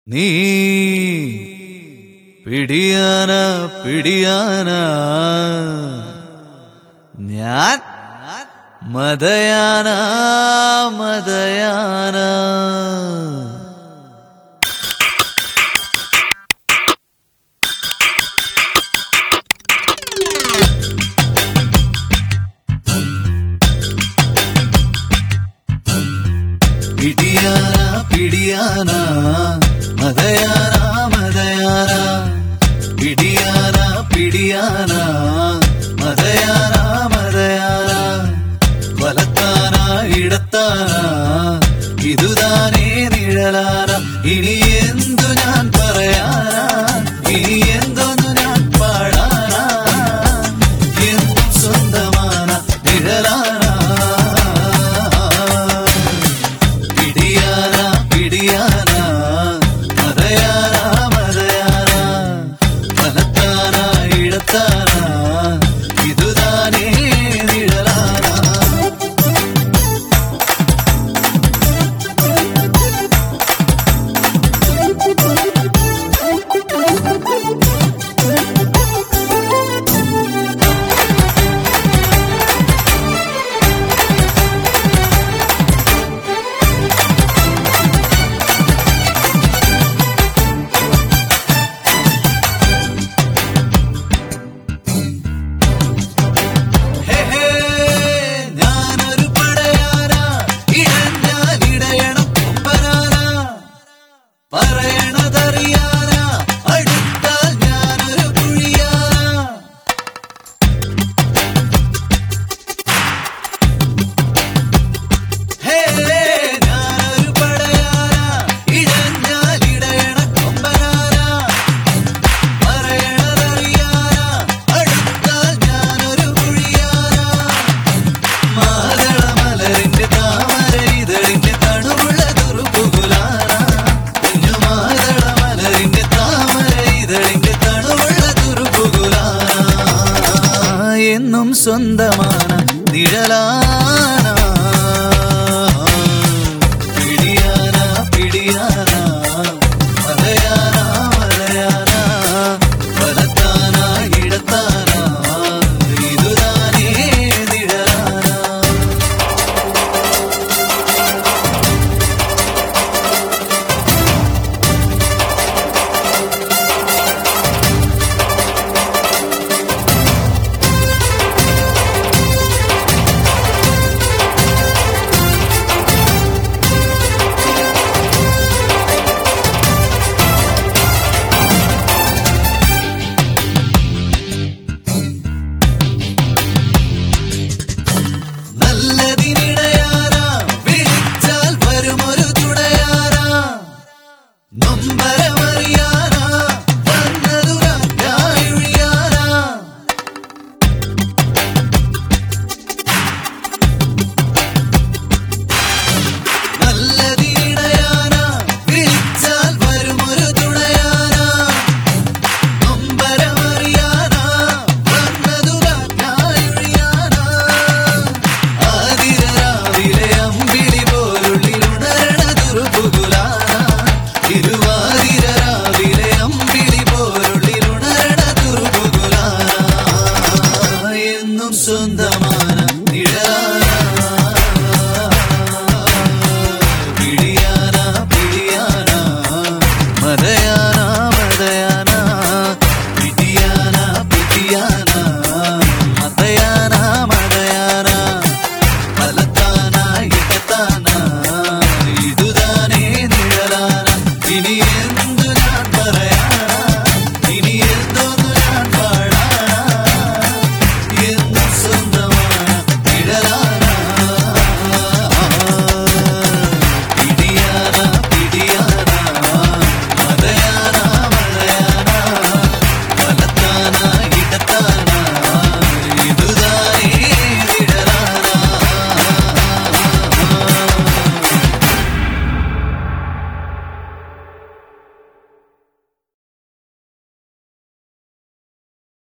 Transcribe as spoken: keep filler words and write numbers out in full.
നീ പിടിയാന പിടിയാന ഞാൻ മദയാന മദയാന പിടിയാന പിടിയാന മദയാന മദയാന പിടിയാന പിടിയാന മദയാന മദയാന വലത്താന ഇടത്താന ഇതുതാനേ നിഴലാന ഇനി എന്തു ഞാൻ പറയാനാ ഇനി എന്തൊന്നു ഞാൻ പാടാനാ എന്നും സ്വന്തമാന നിഴലാന പിടിയാന പിടിയാന മദയാന മദയാന വലത്താന ഇടത്താന ഇതുതാനേ നിഴലാന എന്നും സ്വന്തമാന നിഴലാന പിടിയാന പിടിയാന മദയാന മദയാന വലത്താന ഇടത്താന ഇതുതാനേ നിഴലാന നല്ലതിനിടയാന വിളിച്ചാൽ വരുമൊരു തുടയാന നൊമ്പര